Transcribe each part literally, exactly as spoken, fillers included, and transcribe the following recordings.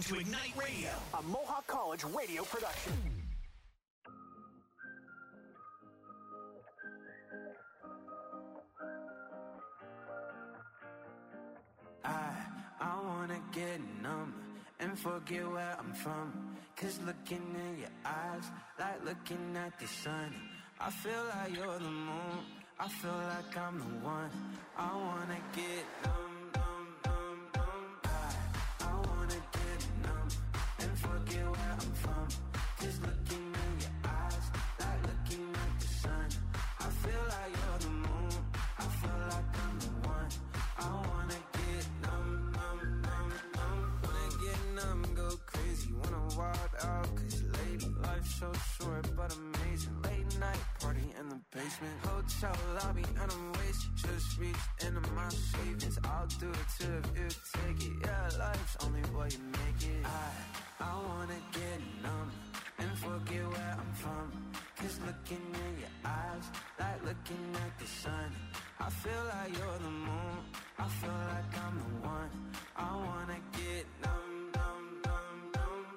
to Ignite Radio, a Mohawk College radio production. I, I wanna get numb and forget where I'm from. Cause looking in your eyes, like looking at the sun. I feel like you're the moon, I feel like I'm the one. I wanna get numb, numb, numb, numb. I, I wanna get numb and forget where I'm from. Cause looking in your eyes, like looking at the sun. I feel like you're the moon, I feel like I'm the one. I wanna get numb, numb, numb, numb. Wanna get numb, go crazy, wanna wild out. Cause lady, life's so short but amazing. Late night party in the basement, hotel lobby and I'm wasted. Just reached into my savings, I'll do it too if you take it. Yeah, life's only what you make it. I, I wanna get numb and forget where I'm from. Cause looking in your eyes, like looking at the sun. I feel like you're the moon, I feel like I'm the one. I wanna get numb, numb, numb, numb.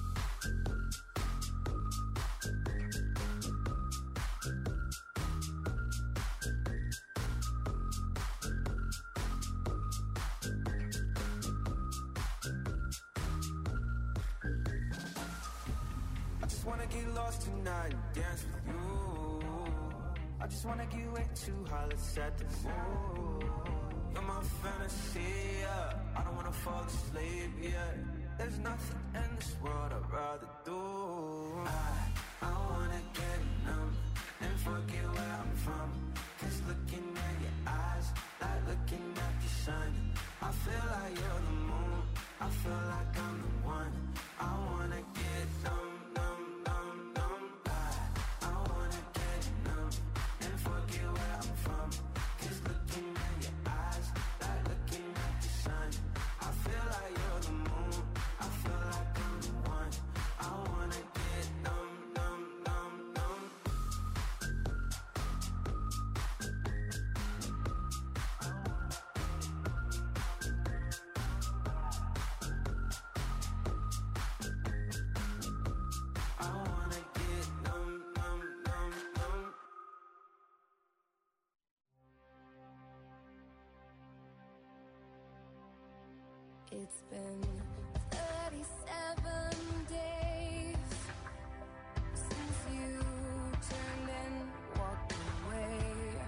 I just wanna get lost tonight and dance with you. I just wanna get way too high, let's set the mood. You're my fantasy, yeah. I don't wanna fall asleep, yeah. There's nothing in this world I'd rather do. I, I wanna get numb and forget where I'm from. Cause looking at your eyes, like looking at the sun. I feel like you're the moon, I feel like I'm the one. I wanna get numb, numb, numb, numb. I, I wanna get numb and forget where I'm from. Cause looking at your eyes, like looking at the sun. I feel like you're the moon, I feel like I'm the one. I wanna get numb, numb, numb, numb. I wanna get numb, numb, numb, numb. It's been thirty-seven days since you turned and walked away.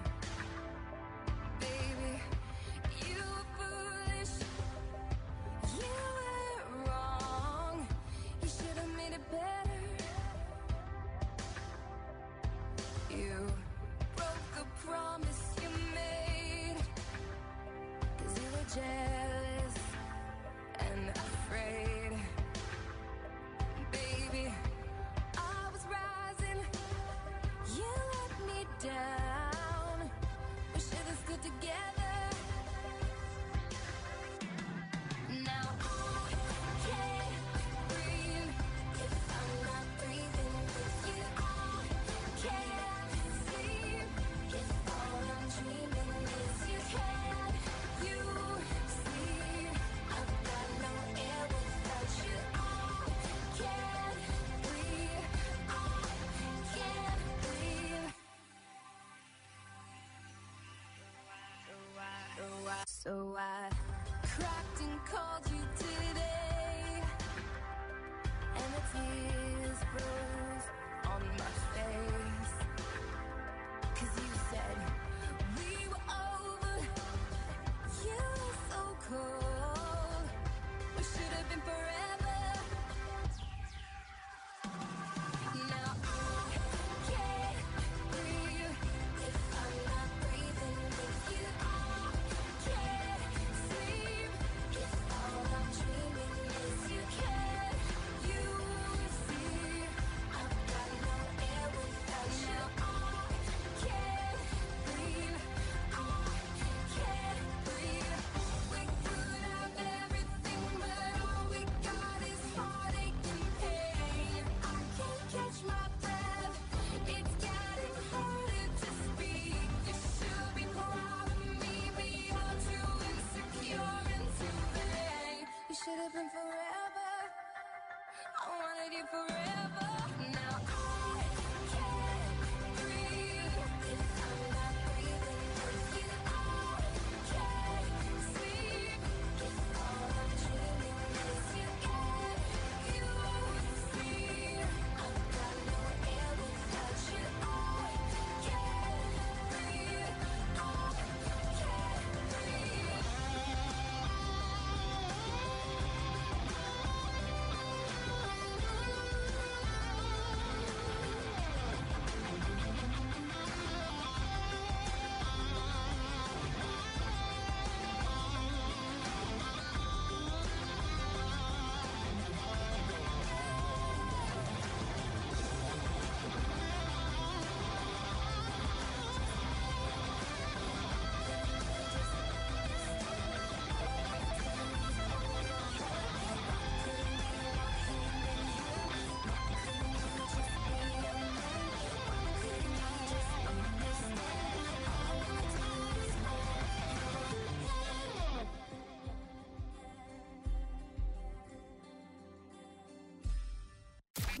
Baby, you were foolish, you were wrong. You should have made it better. You broke a promise you made, cause you were jealous and afraid. Baby, I was rising, you let me down. We should have stood together. Now I can't breathe if I'm not breathing with you. I can't sleep if all I'm dreaming is you. Can you see I've got no air without you? I can't breathe, I can't breathe. So I cracked and called you today, and the tears froze on my face. Cause you said we were over, you were so cold. We should have been forever. Now I can't breathe if I'm not breathing with you. I can't sleep if all I'm dreaming is you. Can you see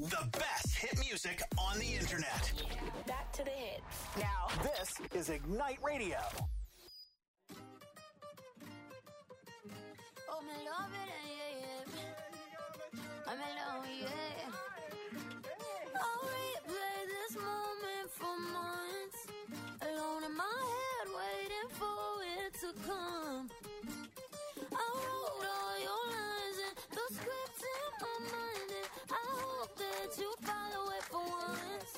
The best hit music on the internet. Back to the hits. Now, this is Ignite Radio. Oh, me love it, yeah, yeah. I'm alone, yeah. I'll replay this moment for months. Alone in my head, waiting for it to come. I wrote all your lines and the script in my mind, and I hope that you follow it for once.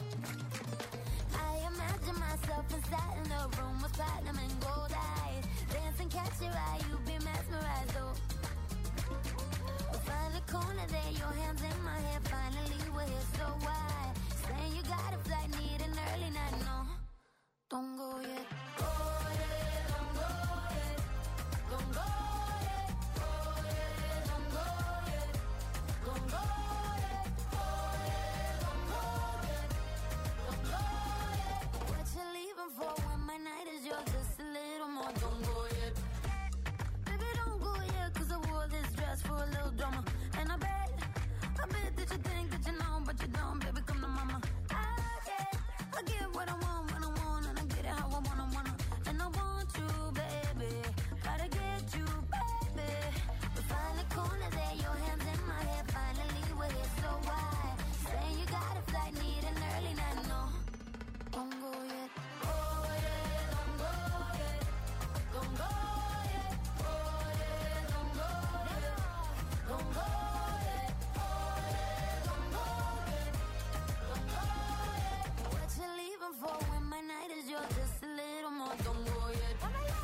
I imagine myself inside in a room with platinum and gold eyes. Dance and catch your eye, you be mesmerized, though. We'll find the corner there, your hands in my hair. Finally, we're here, so why? Saying you got a flight, need an early night, no. Don't go yet. Go yet, don't go yet. Don't go yet. Go yet, don't go yet. Don't go yet. Go yet, don't go yet. Don't go yet. What you leaving for when my night is yours? Just a little more. Don't go yet. Baby, don't go yet, 'cause I wore this dress for a little drama. And I bet, I bet that you think that you know, but you don't. Baby, come to mama. I get, I get what I want when I want, and I get it how I wanna, wanna. And I want you, baby. Gotta get you, baby. We find the corner there, your hands in my hair. Finally, we're here, so why? Saying you got a flight, need an early night, no. Don't go yet. Go yet, don't go yet. Don't go yet. Go yet, don't go yet. Don't go yet. Go yet, don't go yet. Don't go yet. What you leaving for when my night is yours? Just a little more. Don't go yet. La la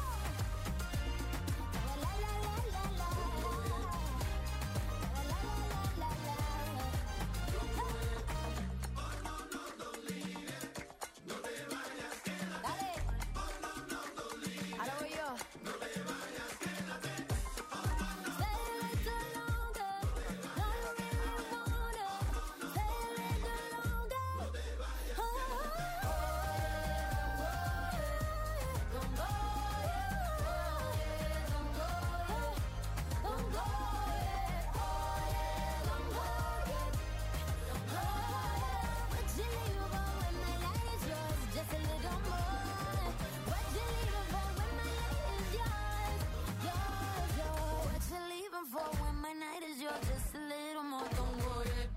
la la la la. La la la la la la. Dale. Ahora voy yo. Stay a little longer. No, you really wanna. Stay a little longer. Oh, don't go yet. Don't go yet. Don't go yet. Oh, yeah, don't go yet. Don't go yet. What you leaving for when my light is yours? Just a little more. What you leaving for when my light is yours? Yours, yours. What you leaving for when my night is yours? Just a little more. Don't go yet.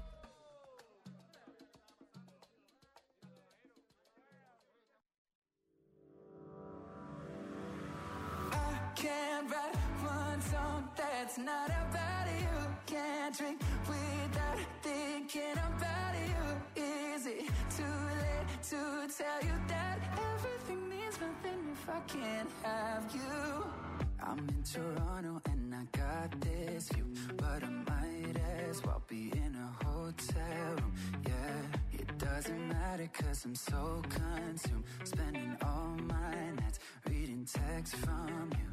I can't write one song that's not about you. Can't drink without thinking about you. Is it too late to tell you that everything means nothing if I can't have you? I'm in Toronto and I got this view, but I might as well be in a hotel room. Yeah, it doesn't matter 'cause I'm so consumed, spending all my nights reading texts from you.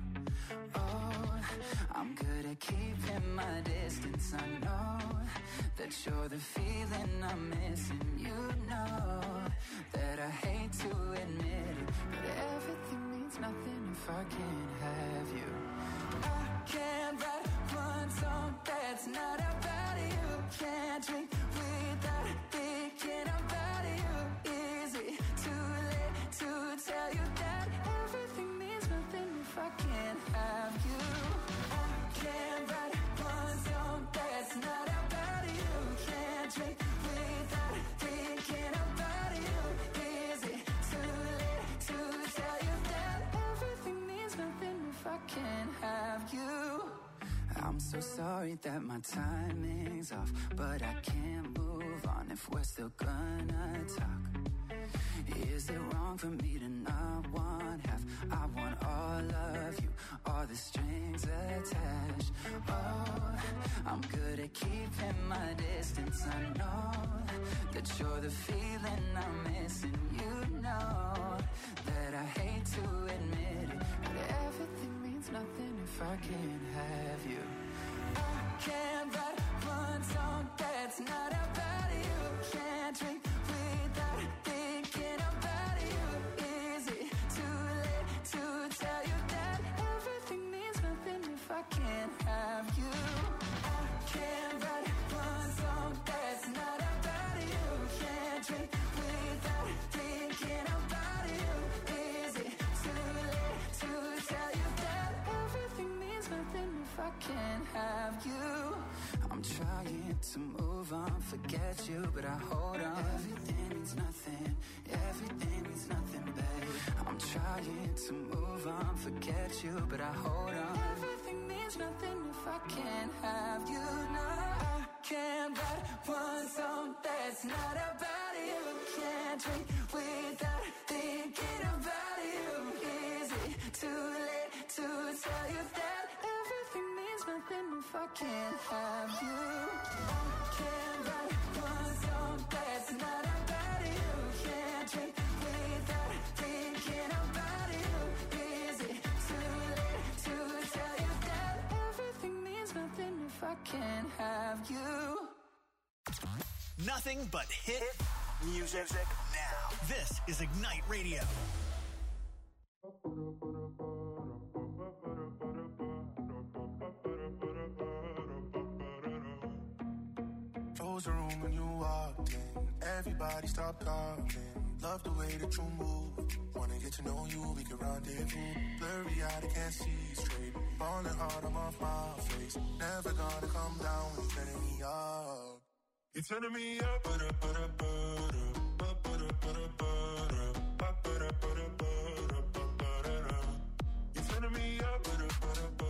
Oh, I'm good at keeping my distance. I know that you're the feeling I'm missing. You know that I hate to admit it, but everything means nothing if I can't have you. I can't write one song that's not about you. Can't drink without thinking about you. Is it too late to tell you that everything means nothing if I can't have you? I can't write one song that's not about you. Can't drink without thinking about you. Is it too late to tell you that everything means nothing if I can't have you? I'm so sorry that my timing's off, but I can't move on if we're still gonna talk. Is it wrong for me to not want half? I want all of you, all the strings attached. Oh, I'm good at keeping my distance. I know that you're the feeling I'm missing. You know that I hate to admit it, but everything means nothing if I can't have you. I can't write one song that's not about you. Can't drink without thinking about you. Is it too late to tell you that everything means nothing if I can't have you? I can't write one song that's not about I can't have you. I'm trying to move on, forget you, but I hold on. Everything means nothing, everything means nothing, babe. I'm trying to move on, forget you, but I hold on. Everything means nothing if I can't have you. No, I can't write one song that's not about you. Can't drink without thinking about you. Is it too late to tell you that everything means nothing if I can't have you? I can't write one song that's not about you. Can't drink without thinking about you. Is it too late to tell you that everything means nothing if I can't have you? Nothing but hit music now. This is Ignite Radio. Close the room when you walked in. Everybody stop talking. Love the way that you move. Wanna get to know you, we can rendezvous. Blurry eyed, I can't see straight. Falling hard, I'm off my face. Never gonna come down when you're turning me up. You're turning me up, but up, but up, but up. You're turning me up, but up, but up,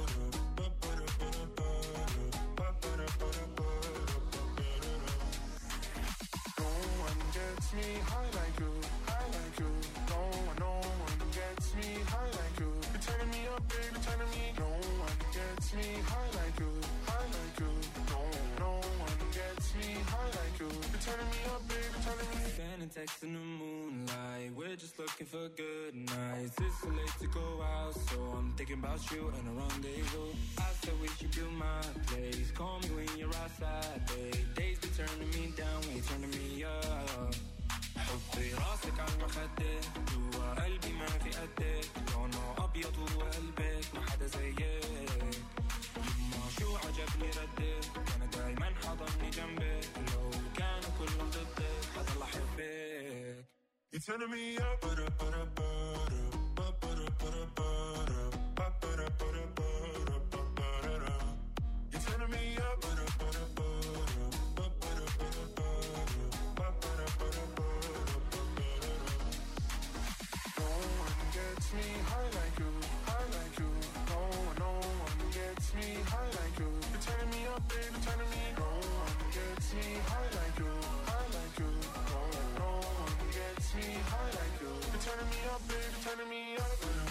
no one gets me high like you, high like you. No one, no one gets me high like you. You're turning me up, baby, turning me. No one gets me high like you, high like you. No, no one gets me high like you. You're turning me up, baby, turning me. Sending texts in the moonlight. We're just looking for good nights. It's too late to go out, so I'm thinking about you and a rendezvous. I said we should build my place. Call me when you're outside, babe. Days be turning me down, when you're turning me up. حطي راسك على المخدة جوا قلبي ما في قدك لونه أبيض وقلبك ما حدا زيك يما شو عجبني ردك أنا دايما حضني جنبك لو كانوا كلهم ضدك حضل أحبك. You're turning me up, but up, but up, but up, but up, but up, but up, but up, but up, but up. You're turning me up, but up, but up, but up, but up, but up, but up, but up. No one gets me high like you, high like you. No one, no one gets me high like you. You're turning me up, baby, turning me. No one gets me high like you, high like you. No, no one gets me high like you. You're turning me up, baby, turning me up.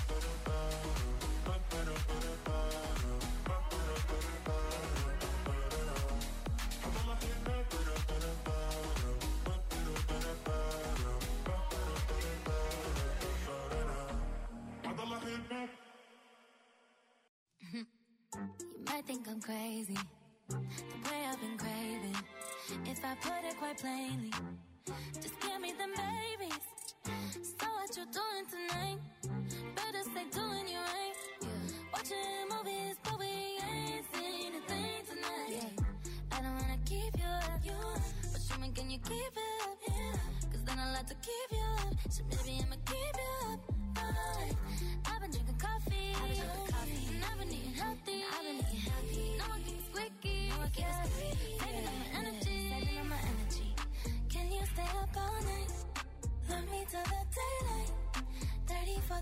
You might think I'm crazy, the way I've been craving. If I put it quite plainly, just give me them babies. So what you doing tonight? Better stay doing you right. Watching movies, but we ain't seen a thing tonight. Yeah. I don't wanna keep you up, you up. But show me, can you keep it up? Yeah. Cause then I like to keep you up. So maybe I'ma keep you up. Right. I've been drinking coffee, I've been drinking coffee. And I've been eating healthy, I've been eating healthy. No one keeps squeaky, no one keeps squeaky. Saving up my energy, saving up my energy. Can you stay up all night? Love me till the daylight. Thirty for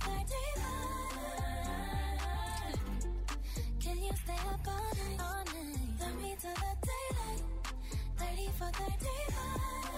thirty-five. Can you stay up all night? All night. Love me till the daylight. Thirty for thirty-five.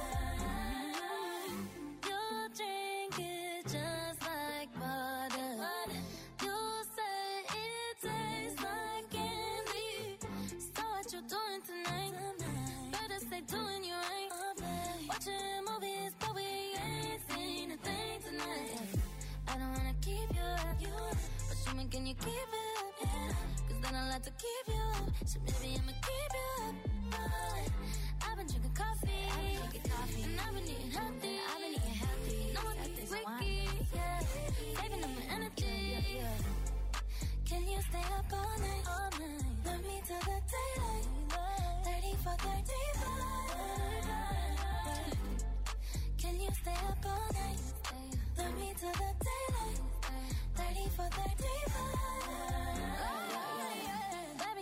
You drink it just like water. You say it tastes like candy. So what you doing tonight? Better stay doing you right. Watching movies, but we ain't seen a thing tonight. I don't wanna keep you up, you up. But show me, can you keep it up? Yeah. Cause then I like to keep you up. So maybe I'ma keep you up. Right. I've been drinking coffee, I've been drinking coffee. And I've been eating healthy, I've been eating healthy. No one keeps squeaky, yeah. Saving up my energy, yeah. Can you stay up all night? All night. Love me till the daylight. Thirty for thirty-five. Can you stay up all night? Love me till the daylight. Thirty for thirty-five.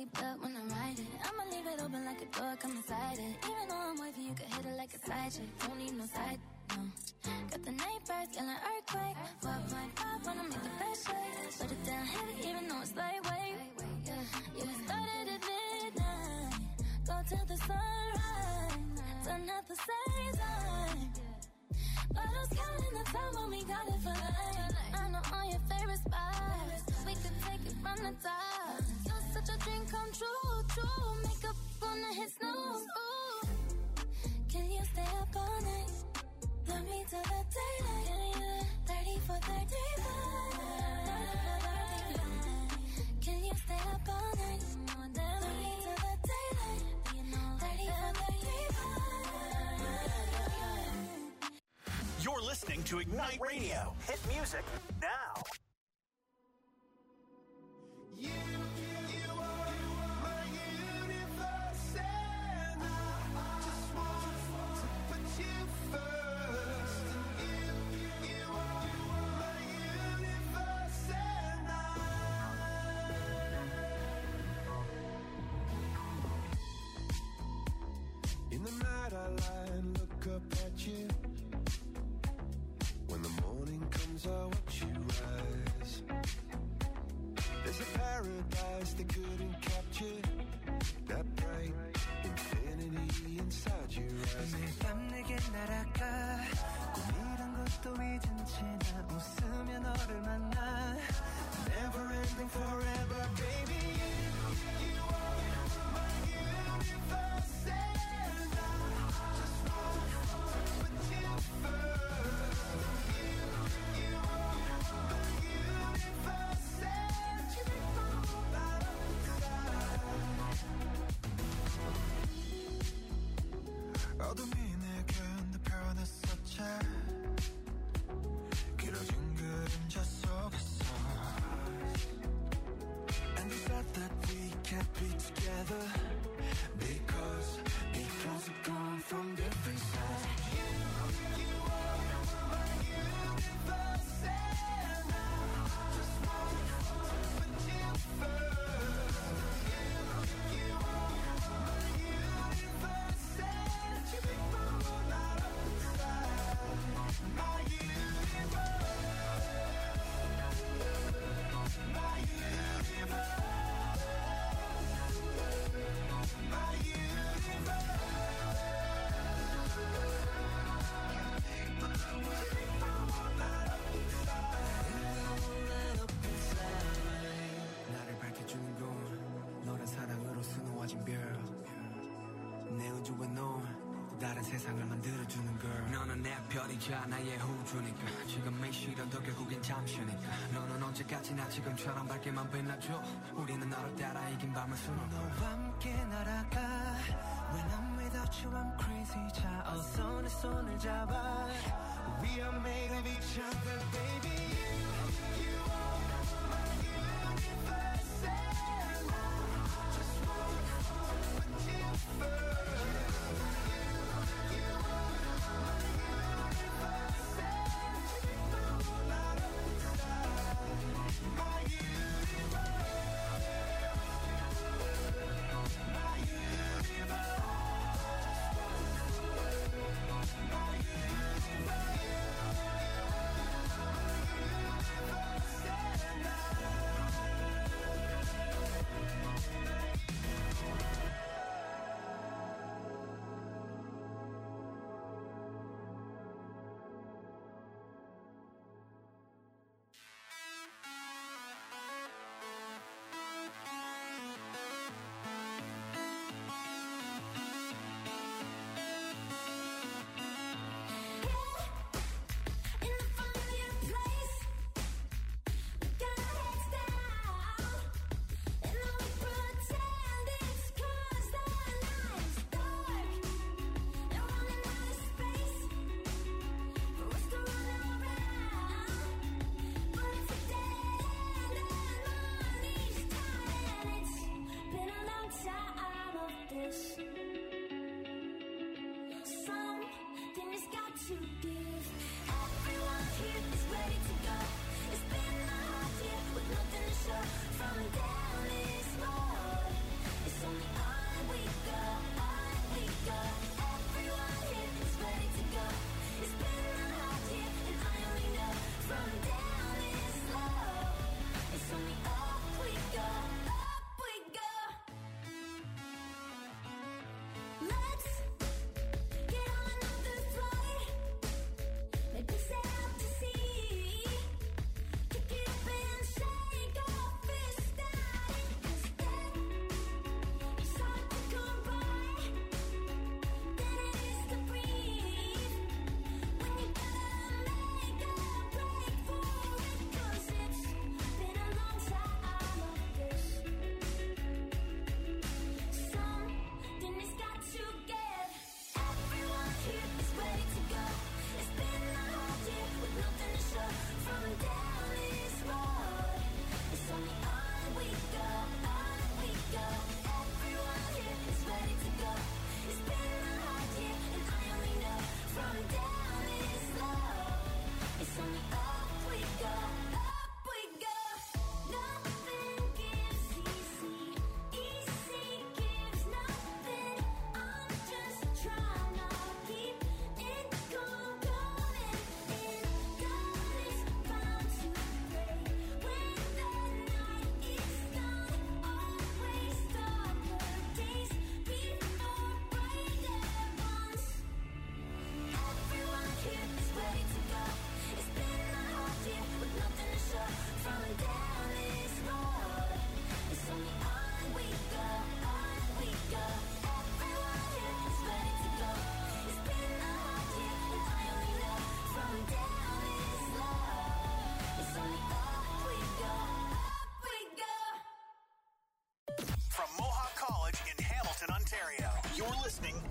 seatbelt when I ride it. I'ma leave it open like a door, come inside it. Even though I'm wavy, you can hit it like a side chick. Don't need no side, no. Got the night birds, yelling earthquake. four point five wanna make the best shake. Put it down heavy, even though it's lightweight. Yeah, yeah, we started at midnight. Go till the sunrise. Done at the same time. Bottles counting the time when we got it for life. I know all your favorite spots. We could take it from the top. You're such a dream come true, true. Makeup on the hit snooze. Ooh. Can you stay up all night? Love me till the daylight. thirty for thirty-five. Can you stay up all night? Love me till the daylight. thirty for thirty-five. You're listening to Ignite Radio. Hit music now. You, you are my universe, and I just want to put you first. You, you are my universe, and I. In the night I lie and look up at you. When the morning comes, I watch you rise. There's a paradise they couldn't capture. That bright infinity inside your eyes. 매일 밤 내게 날아가. 꿈이란 것도 잊은 채 나 웃으며 너를 만나. Never ending forever, baby. You, you are my universe, and I just want to put you first. You, you are my universe, and you make my whole light up inside. 어둠이 내겐 더 변했었지. 길어진 그림자 속에서. And the fact that we can't be together because because we've gone from different sides. You, you are my universe, and I just want to put you first. You, you are my universe, and you make my world light up inside. My universe, my universe, my universe. 나를 밝혀주는 건 너란 사랑으로 수놓아진 별. 내 우주와 넌 다른 세상을 만들어주는 girl. 너는 내 별이자 나의 우주니까. 지금의 시련도 결국엔 잠시니까. 너는 언제까지나 지금처럼 밝게만 빛나줘. 우리는 너를 따라 이긴 밤을 수놓고 너와 함께 날아가. When I'm without you I'm crazy. 자 어서 내 손을 잡아. We are made of each other, baby. You, you are my universe, and I just want to put you first. You, you are my universe, and you make my whole light up inside. My universe, my universe, my universe.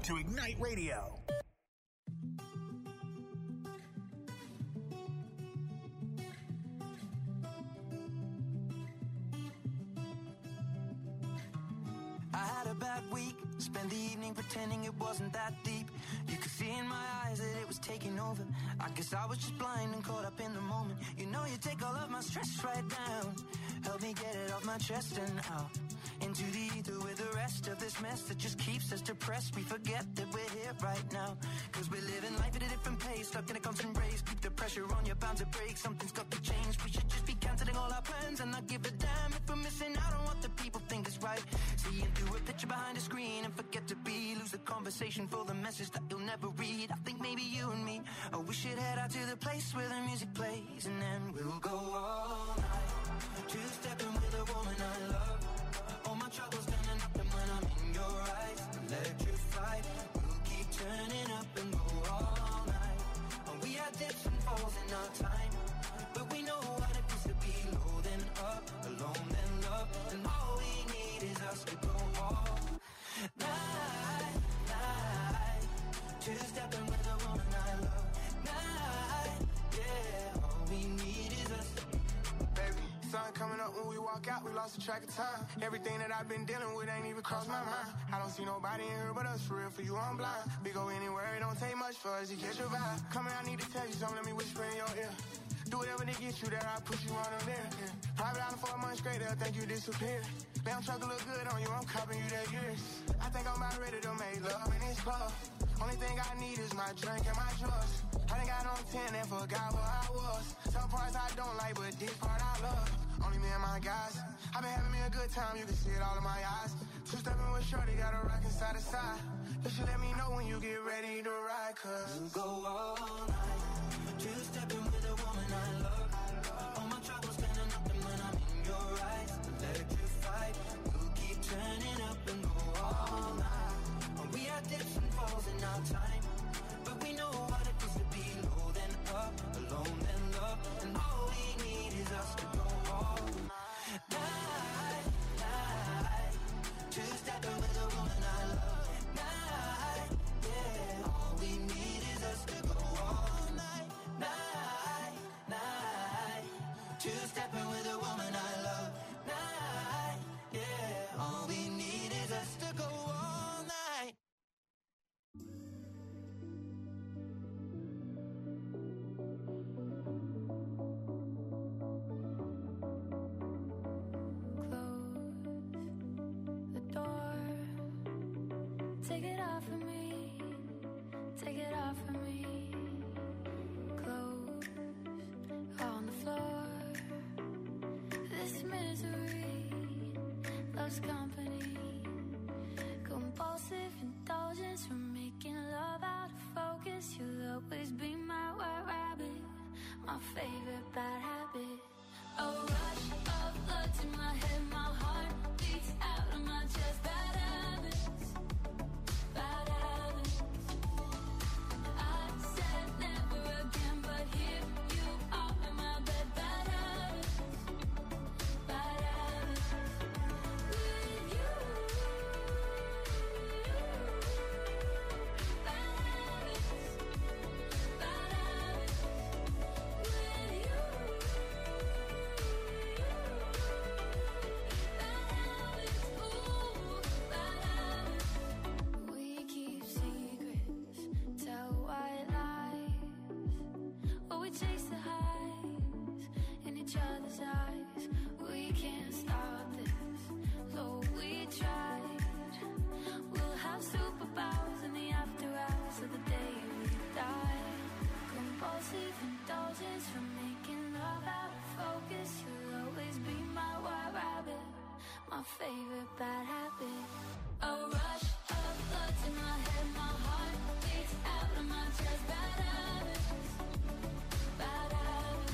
to Ignite Radio. I had a bad week, spent the evening pretending it wasn't that deep. You could see in my eyes that it was taking over. I guess I was just blind and caught up in the moment. You know you take all of my stress right down. Help me get it off my chest and out into the ether with the rest of this mess that just keeps us depressed. We forget that we're here right now, cause we're living life at a different pace, stuck in a constant race. Keep the pressure on, you're bound to break. Something's got to change. We should just be cancelling all our plans and not give a damn if we're missing out on what the people think is right. Seeing through a picture behind a screen and forget to be. Lose the conversation for the message that you'll never read. I think maybe you and me, oh, we should head out to the place where the music plays, and then we'll go all night, two-stepping with a woman I love. All my troubles standing up, and when I'm in your eyes, electrified. We'll keep turning up and go all night. And we had dips and falls in our time, but we know what it feels to be low then up, alone then love. And all we need is us to go all night, night. Two-stepping with a woman I love. Night, yeah. All we need is us. Baby, sun coming up when we walk out, we lost the track of time. Everything that I've been dealing with ain't even crossed my mind. I don't see nobody in here but us, for real, for you I'm blind. We go anywhere, it don't take much for us to catch your vibe. Come here, I need to tell you something, let me whisper in your ear. Do whatever to get you there, I'll push you on them there. Yeah. Private island for a month straight, they'll think you disappeared. Damn truck look good on you, I'm copping you that years. I think I'm about ready to make love in this club. Only thing I need is my drink and my drugs. I done got on ten and forgot where I was. Some parts I don't like, but this part I love. Only me and my guys. I've been having me a good time, you can see it all in my eyes. Two-stepping with shorty, got a rockin' side to side. You should let me know when you get ready to ride, cause we'll go all night, two-stepping with a woman I love. All my troubles standing up, and when I'm in your eyes, electrified. We'll keep turning up and go all night. And we had dips and falls in our time, but we know what it feels to be low then up, alone then love. And all we need is us to go all night, night. Two-stepping with a woman I love. Night, yeah. All we need is us to go all night, night, night. Two-stepping with a woman I love. Night, yeah. All we need is us to go all night. Take it off of me, take it off of me. Clothes on the floor. This misery loves company. Compulsive indulgence from making love out of focus. You'll always be my white rabbit, my favorite bad habit. A rush of blood to my head, my heart beats out of my chest. Bad habits. Bad habits. I said never again, but here you are in my bed. Bad habits. Bad habits. With you. Bad habits. Bad habits. With you. Chase the highs in each other's eyes. We can't stop this, though we tried. We'll have superpowers in the after hours of the day we die. Compulsive indulgence from making love out of focus. You'll always be my white rabbit, my favorite bad habit. A rush of blood to my head, my heart beats out of my chest. Bad habits. Bad habits.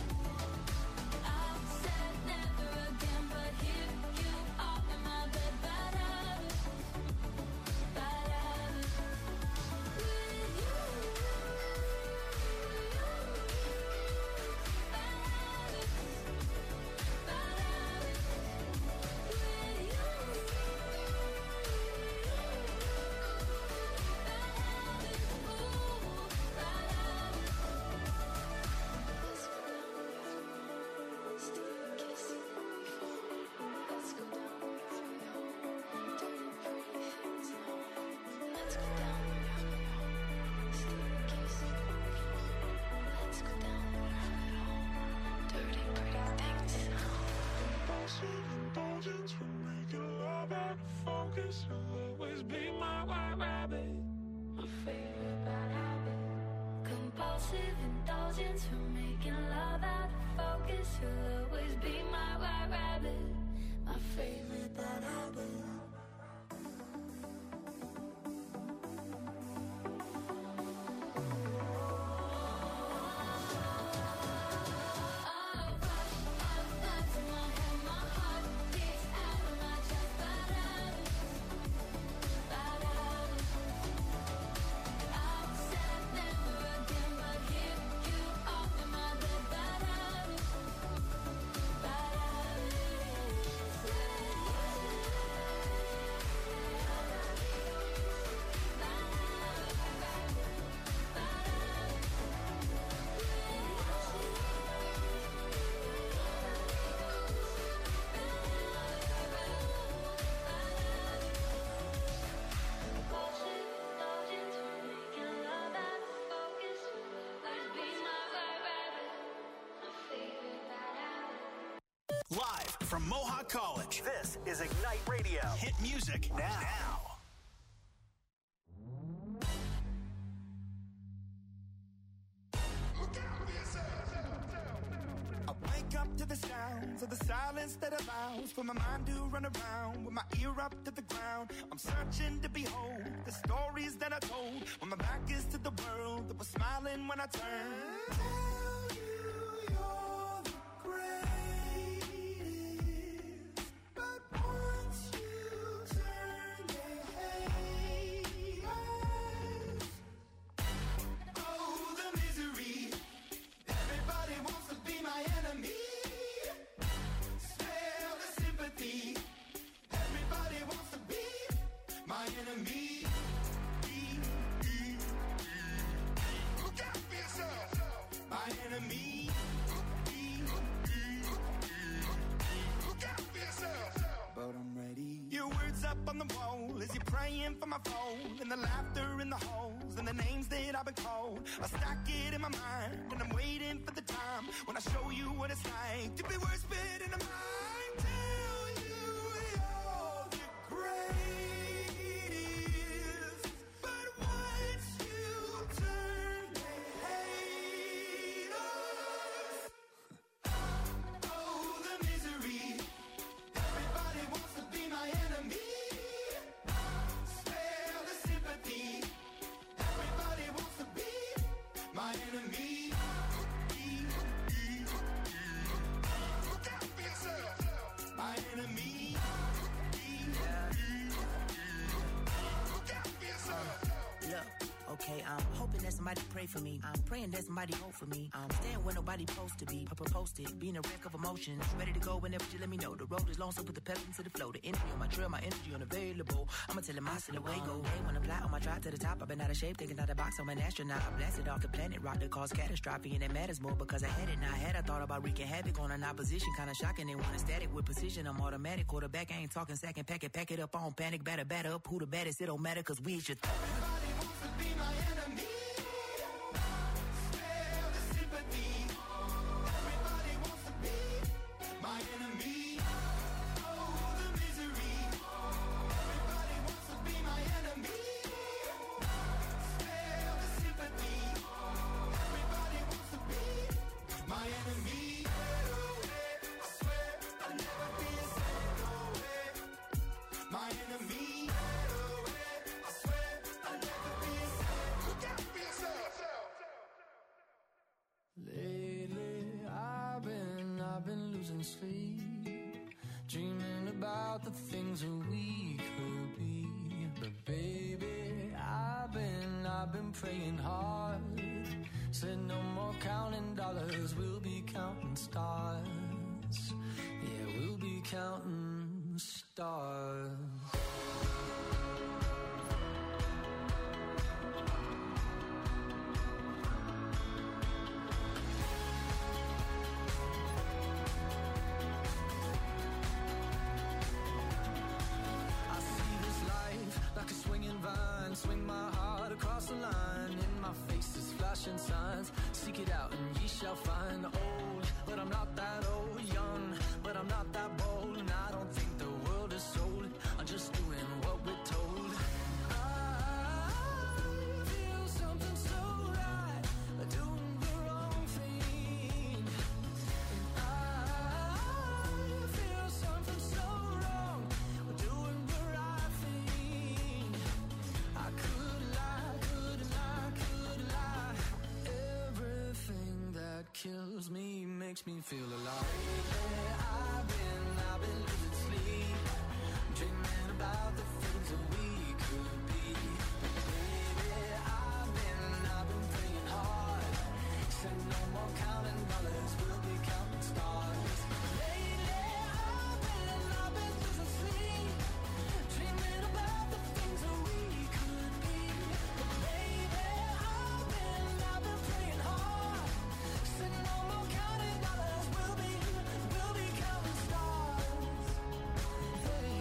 I said never again, but here you are in my bed. Bad habits. Bad habits. With you. Bad habits. Bad habits. With you. Live from Mohawk College, This is Ignite Radio. hit music now. now. I wake up to the sounds of the silence that allows for my mind to run around with my ear up to the ground. I'm searching to behold the stories that I told when my back is to the world that was smiling when I turned. Tell you you're the greatest, but once you turn, they hate us. Oh, the misery. Everybody wants to be my enemy. Smell the sympathy. Everybody wants to be my enemy. Look out for yourself. My enemy. Look out for yourself. But I'm ready. Your words up on the wall as you're praying for my phone, and the laughter in the halls, and the names that I've been called. I stack it in my mind, and I'm waiting for the time when I show you what it's like to be worse fit in a mind. Tell you you're the greatest, but once you turn, they hate us. Oh, the misery. Everybody wants to be my enemy. Spare the sympathy. Everybody wants to be my enemy. Look out for yourself. My enemy. Look out for yourself. Look, okay, I'm hoping that somebody pray for me. I'm praying that somebody hope for me. I'm staying where nobody supposed to be. Papa posted, being a wreck of emotions. Ready to go whenever you let me know. The road is long, so put the pep into the flow. The energy on my trail, my energy unavailable. I'ma tell him I still away go. Hey, when I fly on my drive to the top, I've been out of shape, thinking out the box. I'm an astronaut. I blasted off the planet, rock that caused catastrophe, and it matters more because I had it. Now I had I thought about wreaking havoc on an opposition, kind of shocking. They want a static with precision. I'm automatic. Quarterback, I ain't talking second pack it, pack it up on panic, batter, batter up. Who the baddest? It don't matter because we should. Everybody wants to be my enemy. Spare the sympathy. Everybody wants to be my enemy. Oh, the misery. Everybody wants to be my enemy. Spare the sympathy. Everybody wants to be my enemy. I swear I'll never be a second away. My enemy. I swear I'll never be a second. Look out for yourself. Lately, I've been, I've been losing sleep, dreaming about the things that we could be. But baby, I've been, I've been praying hard. Said no more counting dollars, we'll be counting stars. Yeah, we'll be counting stars. I see this life like a swinging vine. Swing my wish I'll find old, but I'm not that old. Young, but I'm not that bold. And I don't think the world is sold. I'm just doing what we're told. I feel something so right, doing the wrong thing. And I feel something so wrong, doing the right thing. I could lie, could lie, could lie. Everything that kills me makes me feel alive. Yeah, I've been, I've been losing sleep, dreaming about the things that we could be. Baby, I've been, I've been praying hard. Said no more counting dollars, we'll be counting stars. Lately, I've been, I've been losing sleep, dreaming about the things that we could be. Baby, I've been, I've been praying hard. Said no more counting dollars, we'll be, we'll be counting stars. Hey.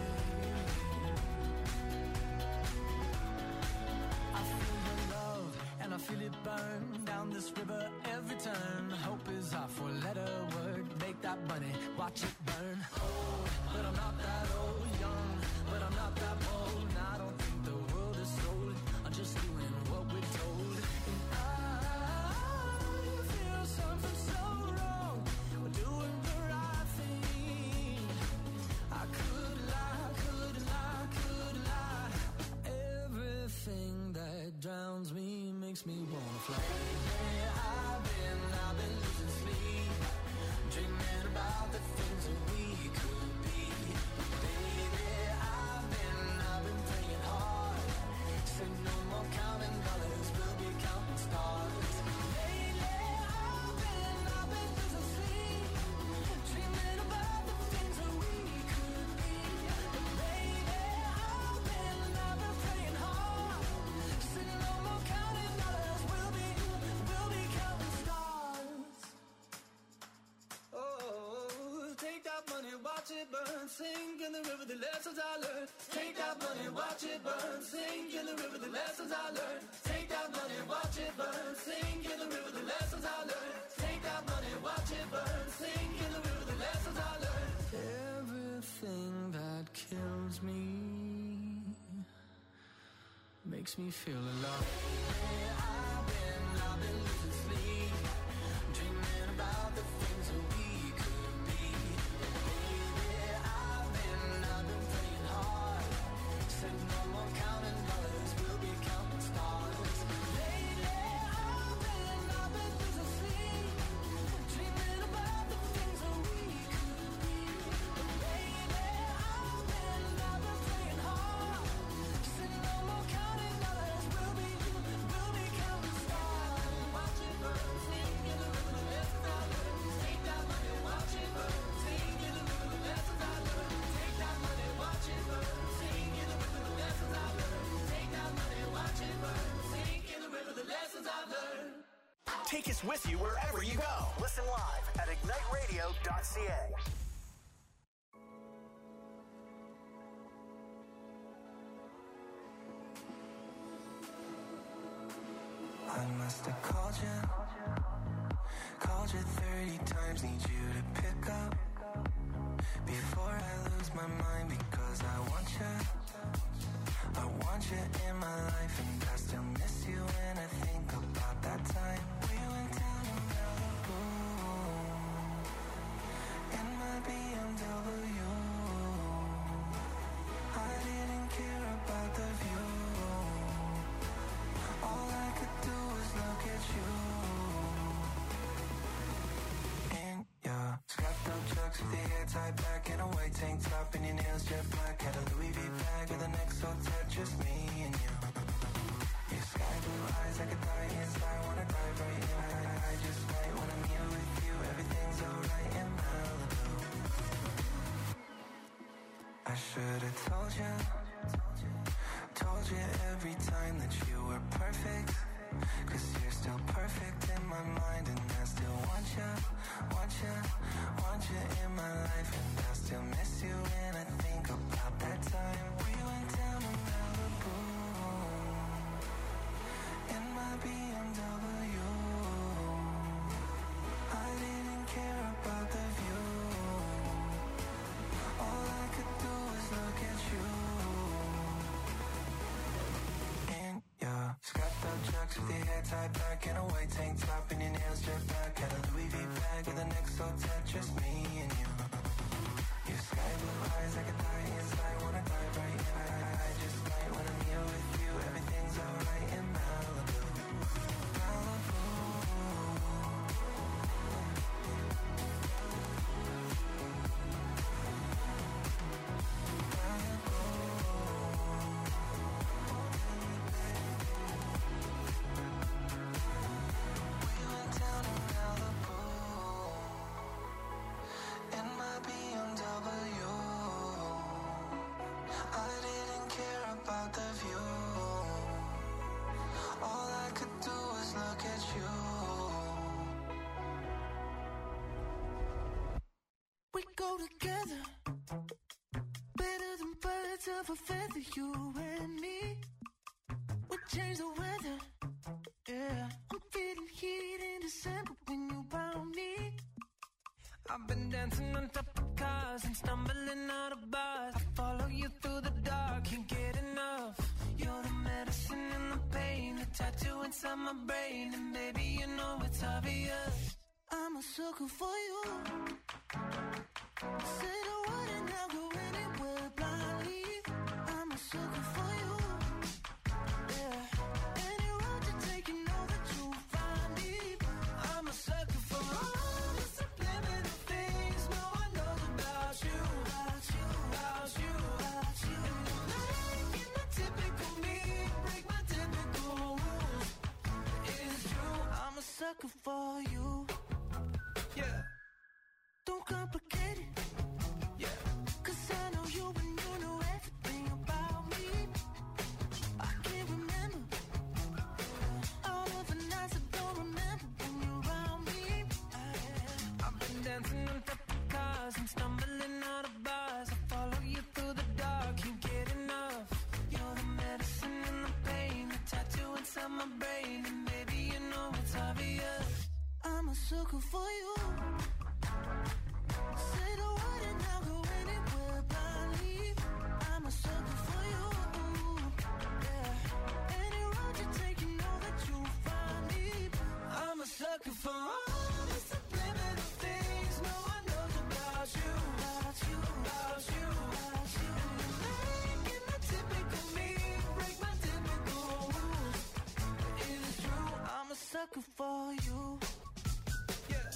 I feel your love and I feel it burn down this river every turn. Hope is our four-letter word. Make that money, watch it burn. Old, but I'm not that old. Young, but I'm not that bold. And I don't think the world is sold. I'm just doing what we're told. And I feel something so wrong. We're doing the right thing. I could lie, could lie, could lie. Everything that drowns me makes me wanna fly. Yeah, I've been, I've been losing sleep, dreaming about the things that we could be. Baby, I've been, I've been praying hard. Said no more counting dollars, we'll be counting stars. Lately, I've been, I've been losing sleep, dreaming about the things that we could be. Baby, I've been, I've been praying hard. Said no more counting dollars, we'll be, we'll be counting stars. Oh, take that money, watch it burn, sink in the river, the lessons I learned. Take that money, watch it burn, sink in the river, the lessons I learned. Take that money, watch it burn, sink in the river, the lessons I learned. Take that money, watch it burn, sink in the river, the lessons I learned. Everything that kills me makes me feel alive. Yeah, I've been, I've been losing sleep, dreaming about the things that we could be. Baby, I've been, I've been praying hard. Said no more counting dollars, we'll be counting stars. Lately, I've been, I've been losing sleep, dreaming about the things that we could be. Baby, I've been, I've been praying hard. Said no more counting dollars, we'll be, we'll be counting stars. Watch it burn, sing in the river, the lessons I learned. Take that money, watch it burn, sing in the river, the lessons I learned. Take that money, watch it burn, sing in the river, the lessons I learned. Take that money, watch it burn, sing in the river, the lessons I learned. Take us with you wherever you go. Listen live at ignite radio dot c a. I must have called you, called you thirty times, need you to pick up before I lose my mind, because I want you, I want you in my life, and I still miss you when I think about that time we went down in Malibu in my B M W. I didn't care about the view, all I could do was look at you. In your strapped up chucks with your hair tied back and a white tank top and your nails jet black, had a Louis V bag with an X O tech, just me and you. Your sky blue eyes like a die inside, wanna dive right in. I, I, I just might when I'm here with you, everything's alright in Malibu. I should've told you, told you every time that you were perfect, cause you're still perfect in my mind, and I still want you, want you, want you in my life, and I still miss you when I think about We go together, better than birds of a feather, you and me. We change the weather, yeah. I'm feeling heat in December when you found me. I've been dancing on top of cars and stumbling out of bars. I follow you through the dark, can't get enough. You're the medicine and the pain, the tattoo inside my brain. And baby, you know it's obvious, I'm a sucker for you. Say the word and I'll go anywhere blindly. I'm a sucker for you, yeah. Any road you take, you know that you'll find me. I'm a sucker for all the subliminal things no one knows about you, about you, about you, about you. And you're making the typical me break my typical rules. It's true, I'm a sucker for you. yeah, Don't complicate it, yeah. cause I know you and you know everything about me. I can't remember all of the nights I don't remember when you're around me. I've been dancing on top of cars and stumbling out of bars. I follow you through the dark, can't get enough. You're the medicine and the pain, the tattoo inside my brain. And baby, you know it's obvious, I'm a sucker for you. Say the word and I'll go anywhere blindly. I'm a sucker for you, yeah. Any road you take, you know that you'll find me. I'm a sucker for all the subliminal things no one knows about you, About you, about you, about you. and you're making the typical me break my typical rules. It's true, I'm a sucker for you. yeah.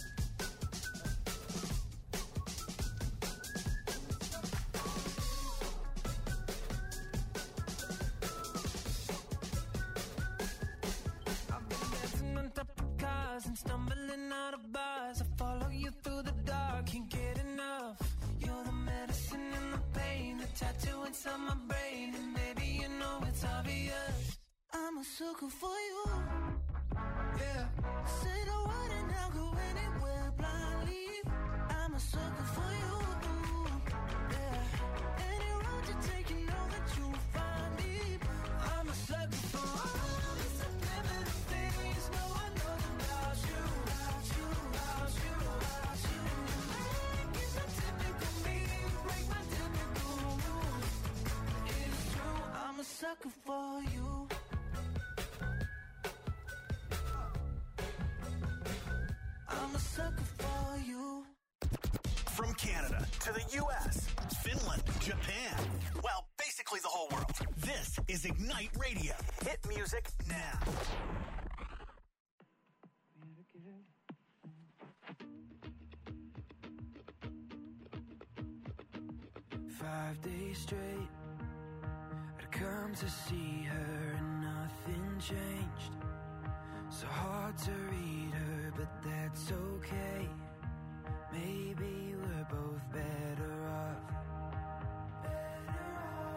I've been dancing on top of cars and stumbling out of bars. I follow you through the dark, can't get enough. You're the medicine and the pain, the tattoo inside my brain. And baby, you know it's obvious, I'm a sucker for you. yeah. Say the word and I'll go anywhere blindly. I'm a sucker for you, yeah. Any road you take, you know that you'll find me. I'm a sucker for all the subliminal things no one knows about you, about you, about you, about you. And you're making the typical me break my typical rules. It's true, I'm a sucker for you. I'm a sucker for you. From Canada to the U S, Finland, Japan. Well, basically the whole world. This is Ignite Radio. Hit music now. Five days straight, I'd come to see her and nothing changed. So hard to read her, but that's okay. Maybe we're both better off. Better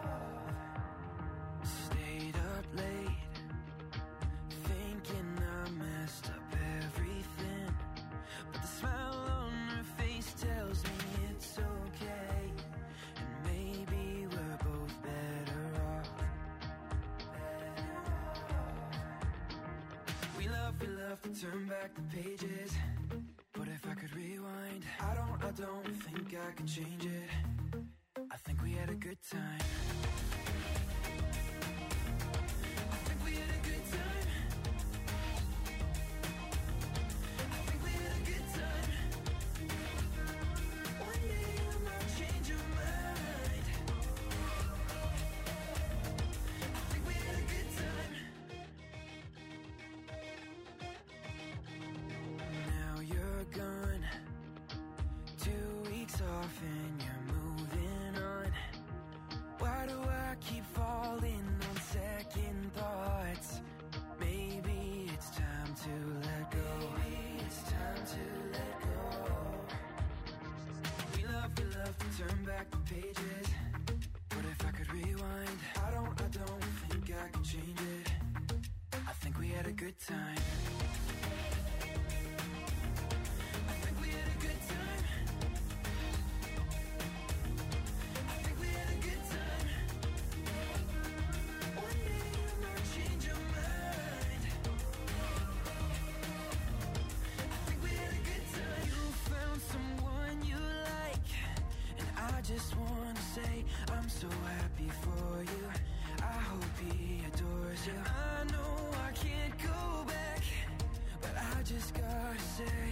off. Stayed up late, thinking I messed up everything. But the smile on her face tells me it's okay. And maybe we're both better off. Better off. We love, we love to turn back the pages. But if I could rewind, I don't, I don't think I could change it. I think we had a good time. I think we had a good time. I think we had a good time. One day I might change your mind. I think we had a good time. Now you're gone, two weeks off and you're moving on. Why do I keep falling on second thoughts? Maybe it's time to let go. Maybe it's time to let go. We love, we love to turn back the pages. But if I could rewind, I don't, I don't think I could change it. I think we had a good time. I think we had a good time. so happy for you. I hope he adores you. I know I can't go back, but I just gotta say,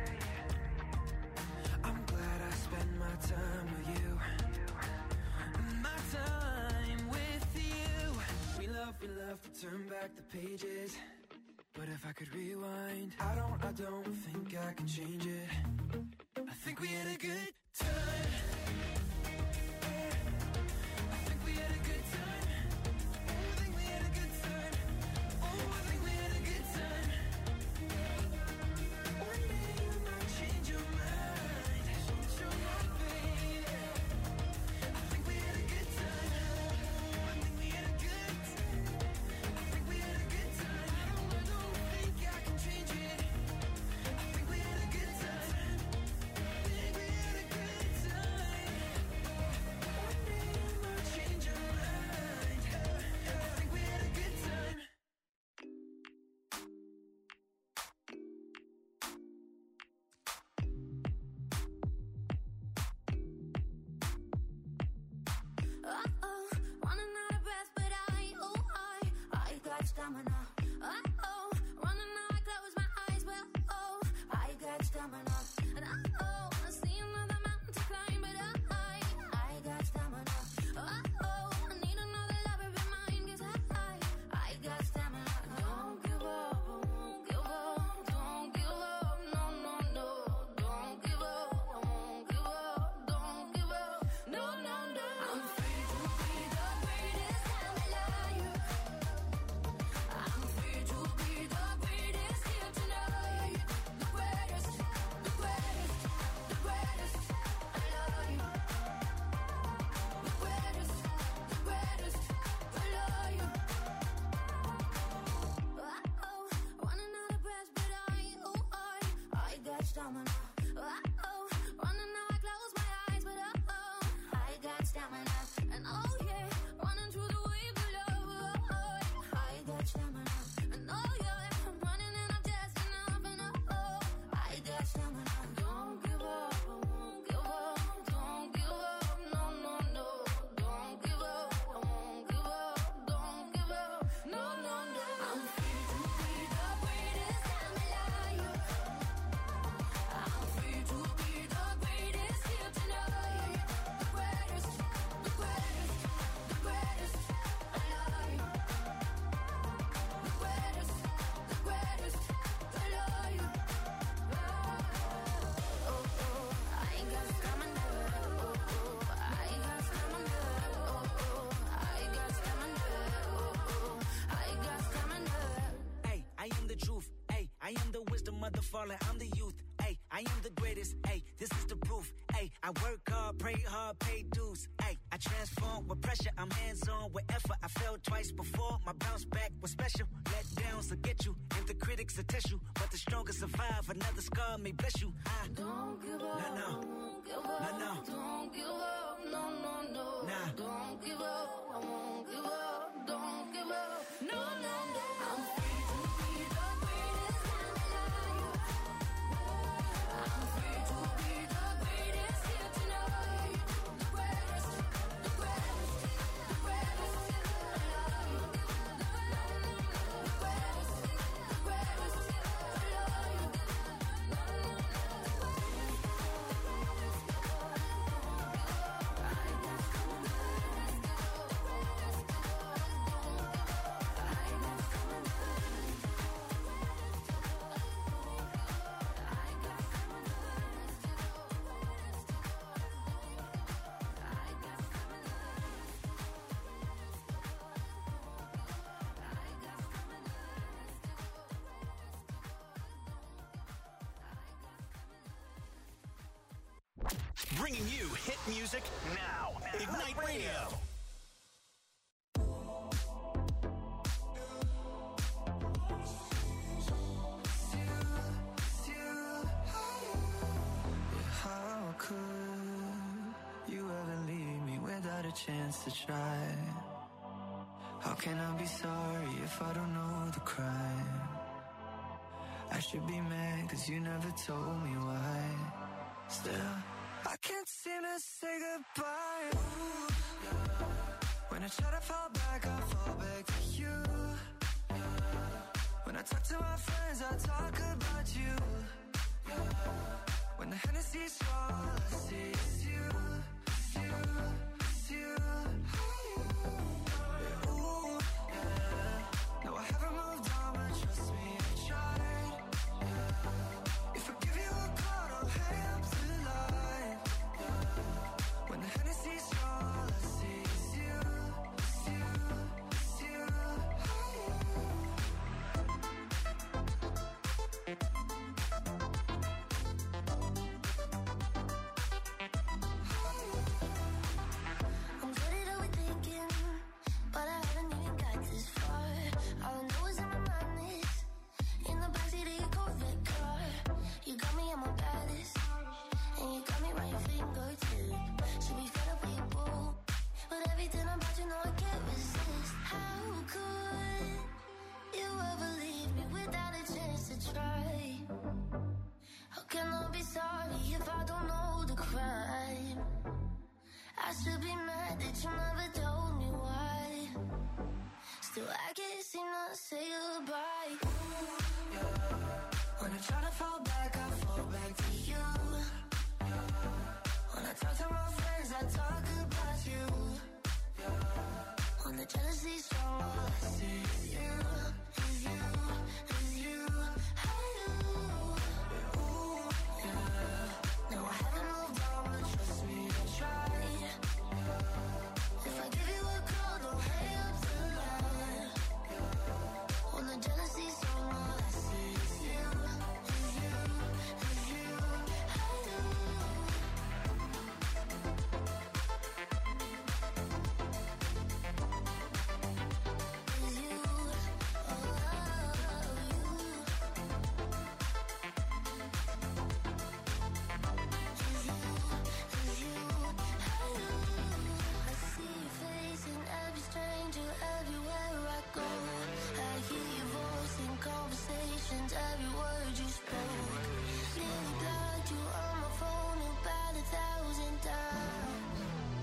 I'm glad I spent my time with you. My time with you. We love, we love to turn back the pages, but if I could rewind, I don't, I don't think I can change it. I think we had a good time. I think we had a good time. Oh, I think we had a good time. Oh, I think we had a good time. One day you might change your mind. Change your mind, baby. I think we had a good time. I think we had a good time. I think we had a good time. I don't, I don't think I can change it. I think we had a good time. I think we had a good time. One day you might change your mind. I think we had a good time. Uh-oh, running out of breath, but I, oh, I, I got stamina. Uh-oh, running out, I close my eyes, but oh, I got stamina. And uh-oh, I see another mountain to climb, but I, I got stamina. Uh-oh, I need another lover in mine, 'cause I, I got stamina. Don't give up, I won't give up. Don't give up, no, no, no. Don't give up, I won't give up. Don't give up, no, no, no. I'm free to be the greatest, I'm alive. I'm free to be the greatest here tonight. The greatest, the greatest, the greatest, I love you. The greatest, the greatest, I love you. Uh-oh, running out of breath, but I, oh, I, I got stamina. Uh-oh, running out, I close my eyes, but uh-oh, I got stamina. And oh yeah, running through the wave of love, oh, I got stamina. And oh yeah, I'm running and I'm just enough, and oh, I got stamina. Don't give up, I won't give up. Don't give up, no, no, no. Don't give up, I won't give up. Don't give up, no, no, no. I'm free to be the greatest, I'm alive. I'm free to be the greatest here tonight. The greatest, the greatest, the greatest, I love you. The greatest, the greatest, I love you. Oh, oh, I got stamina. Oh, oh, I got stamina. Oh, oh, I got stamina. Oh, oh, I got stamina. Hey, I am the truth. Hey, I am the wisdom of the fallen. I'm the youth. Hey, I am the greatest. Hey, this is the proof. Hey, I work hard, pray hard, pay dues. Hey, I transform with pressure. I'm hands-on with effort. I failed twice before. My bounce back was special. Let downs will get you, and the critics will test you. But the strongest survive. Another scar may bless you. I Don't give up, No, no. I won't give up. No, no. Don't give up, no, no, no. Nah. Don't give up, I won't give up. Don't give up, no, no, no. I'm free to be the greatest, I'm alive. I'm free to be the greatest here tonight. The greatest, the greatest, the greatest, I love you. The greatest, the greatest, I love you. Bringing you hit music now. Ignite Radio. How could you ever leave me without a chance to try? How can I be sorry if I don't know the crime? I should be mad cause you never told me why. Still, I can't seem to say goodbye. Ooh, yeah. When I try to fall back, I fall back to you. When I talk to my friends, I talk about you. When the Hennessy's all I see is you, it's you, it's you. Yeah, ooh, yeah. No, I haven't moved on, but trust me, I tried. Yeah. If I give you a call, don't hang up the line. Yeah. When the Hennessy's all I see is you, it's you, it's you. I should be mad that you never told me why. Still, I can't seem to say goodbye. Ooh, yeah. When I try to fall back, I fall back to you. Yeah. When I talk to my friends, I talk about you. Yeah. When the jealousy's strong, all I see is you, is you, is you. I do. Ooh, yeah. No, I haven't moved on, but trust me, I tried. If I give you a call, don't hang up the line. When the jealousy's strong, all I see is you, is you, is you. I do. Is you, oh, you. Is you, is you. I do. I see your face in every stranger, everywhere I go. I hear your voice in conversations, every word you spoke. Nearly blocked you on my phone about a thousand times.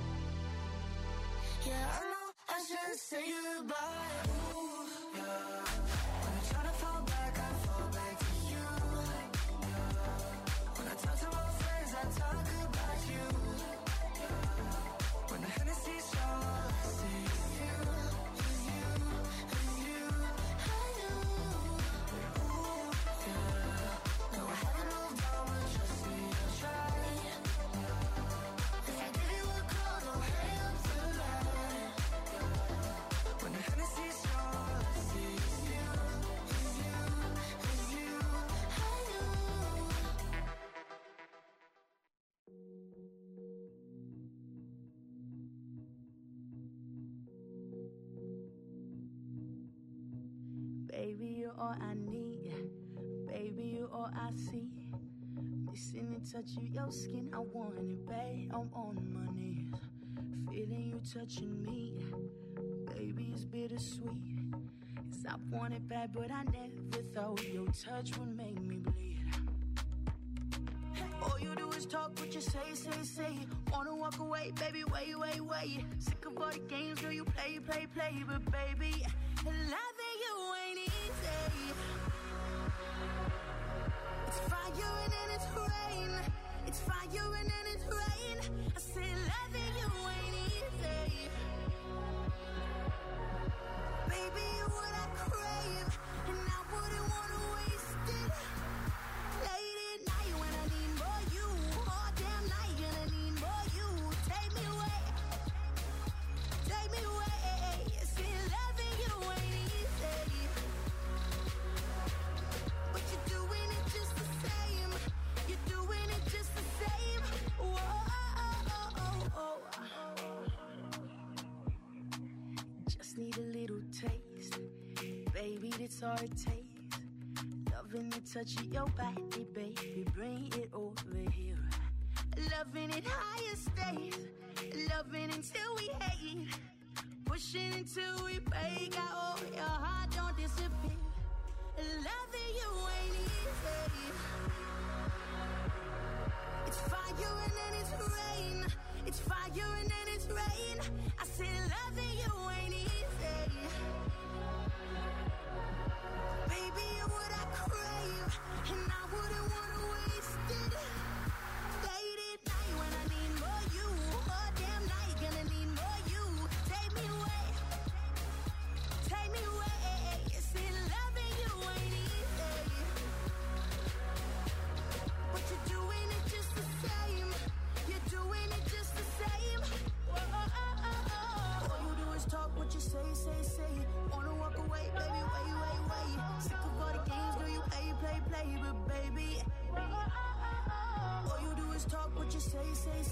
Yeah, I know I should say goodbye. Ooh, yeah. When I try to fall back, I fall back to you. Yeah. When I talk to my friends, I talk about you. When the Hennessy's strong, all I see is you, is you, is you. I do. Ooh, yeah. No, I haven't moved on, but trust me, I tried. If I give you a call, don't hang up the line. When the Hennessy's strong, all I see is you, is you, is you. I do. Baby, you're all I need. Baby, you're all I see. Missing the touch of your skin, I want it, babe. I'm on my knees, feeling you touching me. Baby, it's bittersweet. 'Cause I want it bad, but I never thought your touch would make me bleed. All you do is talk, what you say, say, say. Wanna walk away, baby, wait, wait, wait. Sick of all the games, girl, you play, play, play. But baby, loving you ain't easy. It's fire and then it's rain. It's fire and then it's rain. I say loving you ain't easy. Baby, you're what I crave, and I wouldn't wanna waste it. Late at night when I need more you, all damn night and I need more you. Take me away, take me away. See, loving you ain't easy, but you're doing it just the same. You're doing it just the same. Whoa. Just need a little taste, baby, that's all it takes. Loving the touch of your body, baby, bring it over here. Loving it higher stays, loving until we hate. Pushing until we break out, oh, your heart don't disappear. Loving you ain't easy. It's fire and then it's rain. It's fire and then it's rain. I said loving you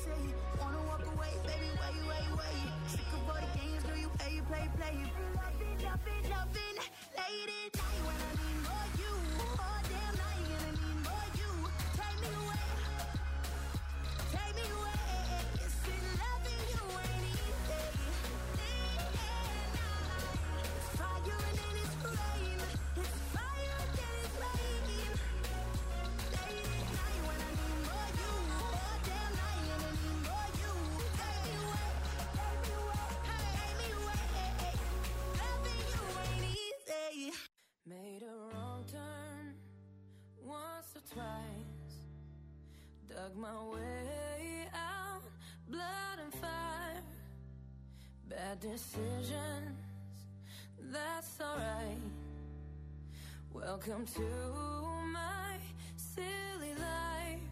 say. Wanna walk away, baby, wait, wait, wait. Sick of all the games, girl, you play, play, play. Loving, loving, loving, late at night when I need more you. All damn night and I need more you. Take me away, take me away. It's in loving you ain't easy. Day and night, it's fire and then it's rain. It's fire and then it's rain. Late at night when I need more you. All damn night and I need more you. Take me away, take me away, take me away. Loving you ain't easy. Made a wrong turn once or twice. Dug my way out, blood and fire. Bad decisions, that's alright. Welcome to my silly life.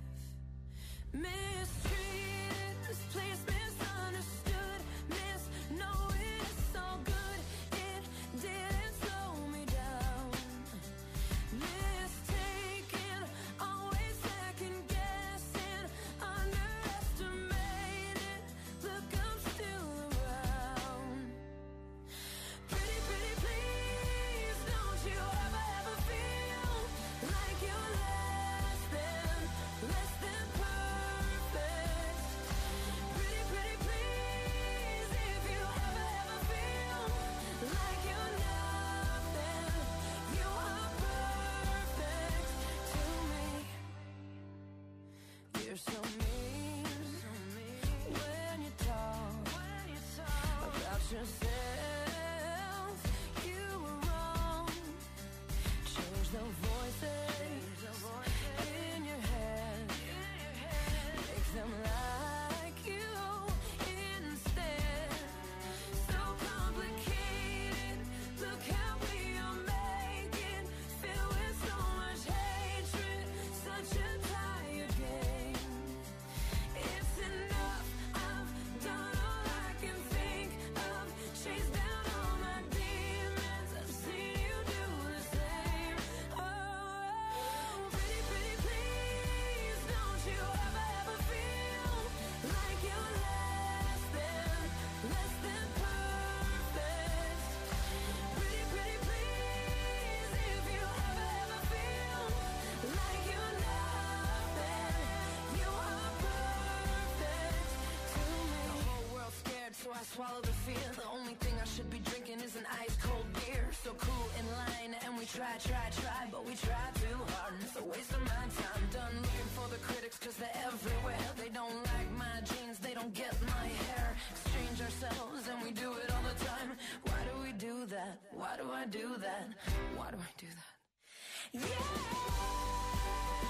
Mistreated, misplaced, misunderstood. Miss knowing it's all good. It didn't slow me down. Mistaken, always second guessing. Underestimated, look, I'm still around. Pretty, pretty, please, don't you ever, ever feel like you're less than, less than perfect. Pretty, pretty, please, if you ever, ever feel like you're nothing, you are perfect to me. You're so mean when you talk about yourself. You were wrong. Change the voices in your head. Make them like you instead. So complicated. Look how we are making. Filled with so much hatred. Such a tired game. It's enough. I've done all I can think of. Chased down all my demons. I've seen you do the same. Oh, pretty, pretty, please, don't you ever, ever feel like you're less than, less than perfect. Pretty, pretty, please, if you ever, ever feel like you're nothing, you are perfect to me. The whole world's scared, so I swallow the fear. The only thing I should be drinking is an ice cold beer. So cool in line, and we try, try, try, but we try too hard, and it's a waste of my time. Done looking for the critics, cause they're everywhere. They don't like my jeans, they don't get my hair. Exchange ourselves, and we do it all the time. Why do we do that? Why do I do that? Why do I do that? Yeah.